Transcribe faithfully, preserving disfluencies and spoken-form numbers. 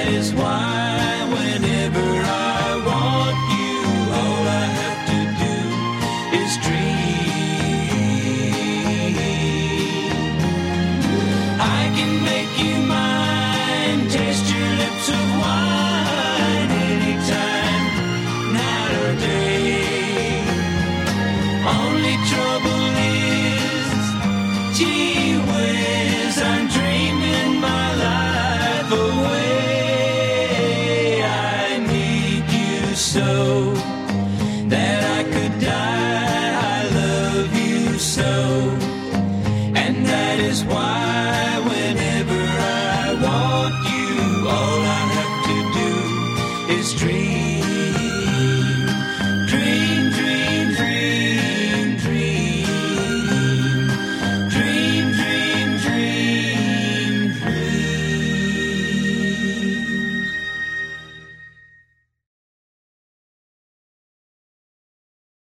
that is why whenever I want you, all I have to do is dream. I can make you mine, taste your lips of wine anytime, night or day. Only trouble is, gee whiz, I'm dreaming my life away. I need you so that I could die. I love you so, and that is why whenever I want you, all I have to do is dream.